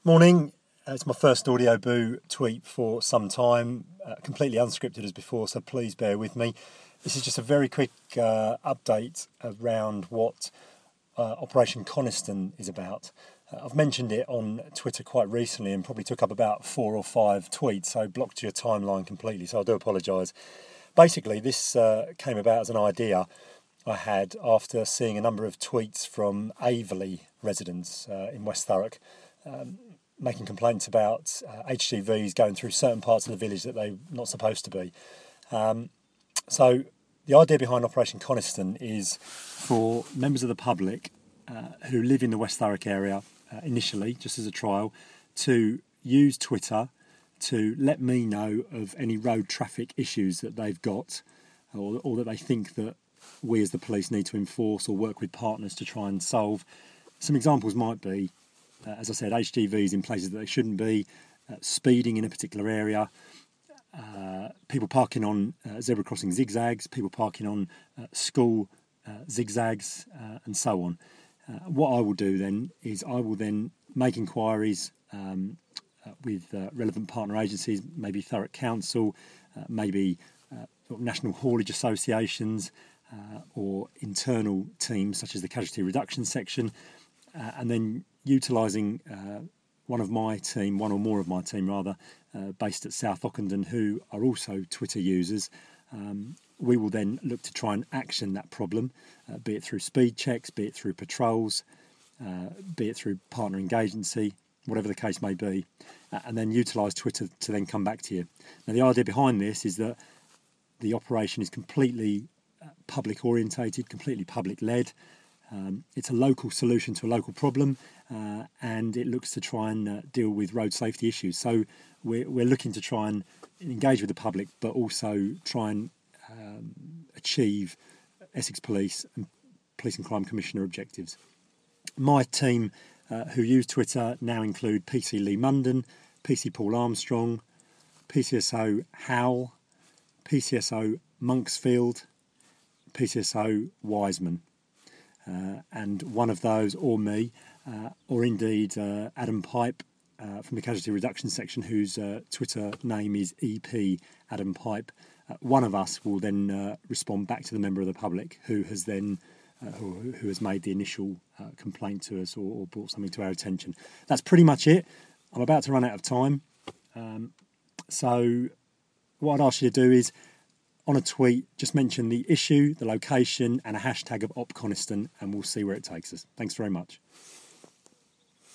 Morning. It's my first Audio Boo tweet for some time, completely unscripted as before, so please bear with me. This is just a very quick update around what Operation Coniston is about. I've mentioned it on Twitter quite recently and probably took up about 4 or 5 tweets, so blocked your timeline completely, so I do apologise. Basically, this came about as an idea I had after seeing a number of tweets from Aveley residents in West Thurrock, making complaints about HGVs going through certain parts of the village that they're not supposed to be. So the idea behind Operation Coniston is for members of the public who live in the West Thurrock area initially, just as a trial, to use Twitter to let me know of any road traffic issues that they've got or that they think that we as the police need to enforce or work with partners to try and solve. Some examples might be, as I said, HGVs in places that they shouldn't be, speeding in a particular area, people parking on zebra crossing zigzags, people parking on school zigzags, and so on. What I will do then is I will then make inquiries with relevant partner agencies, maybe Thurrock Council, maybe national haulage associations, or internal teams such as the Casualty Reduction Section, and then utilising one or more of my team rather, based at South Ockenden, who are also Twitter users. We will then look to try and action that problem, be it through speed checks, be it through patrols, be it through partner engagency, whatever the case may be, and then utilise Twitter to then come back to you. Now, the idea behind this is that the operation is completely public orientated, completely public led. It's a local solution to a local problem, and it looks to try and deal with road safety issues. So we're looking to try and engage with the public, but also try and achieve Essex Police and Police and Crime Commissioner objectives. My team who use Twitter now include PC Lee Munden, PC Paul Armstrong, PCSO Howell, PCSO Monksfield, PCSO Wiseman. And one of those, or me, or indeed Adam Pipe from the Casualty Reduction Section, whose Twitter name is EP Adam Pipe. One of us will then respond back to the member of the public who has then who has made the initial complaint to us or brought something to our attention. That's pretty much it. I'm about to run out of time, so what I'd ask you to do is, on a tweet, just mention the issue, the location, and a hashtag of OpConiston, and we'll see where it takes us. Thanks very much.